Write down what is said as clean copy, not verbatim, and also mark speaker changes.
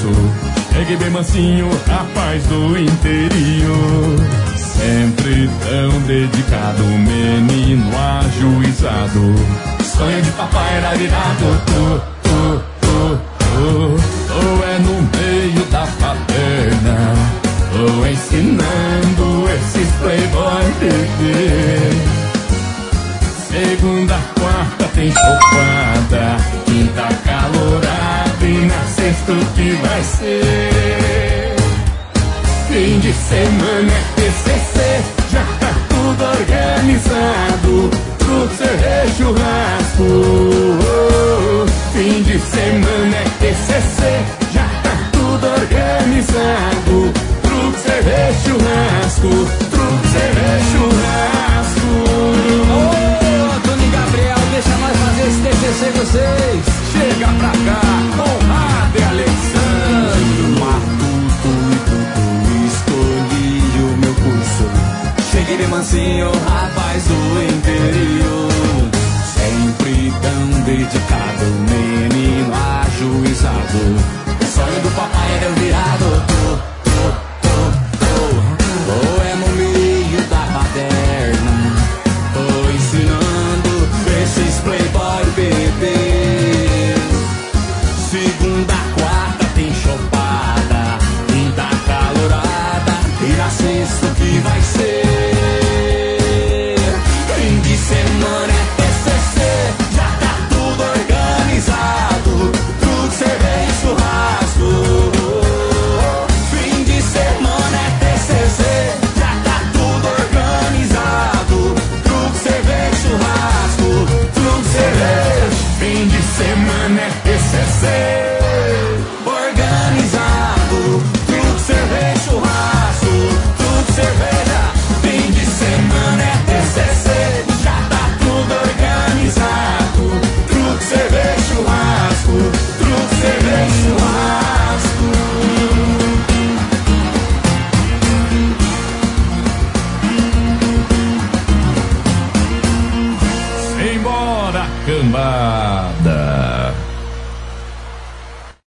Speaker 1: espaço. Cheguei bem mansinho, rapaz do interior. Sempre tão dedicado, menino ajuizado. Sonho de papai era virado, ou é no meio da paterna, ou ensinando esses playboy bebê. Segunda, quarta tem chopada, quinta calorada e na sexta o que vai ser? Fim de semana é TCC, já tá tudo organizado pro ser churrasco. Fim de semana é TCC, já tá tudo organizado pro ser churrasco.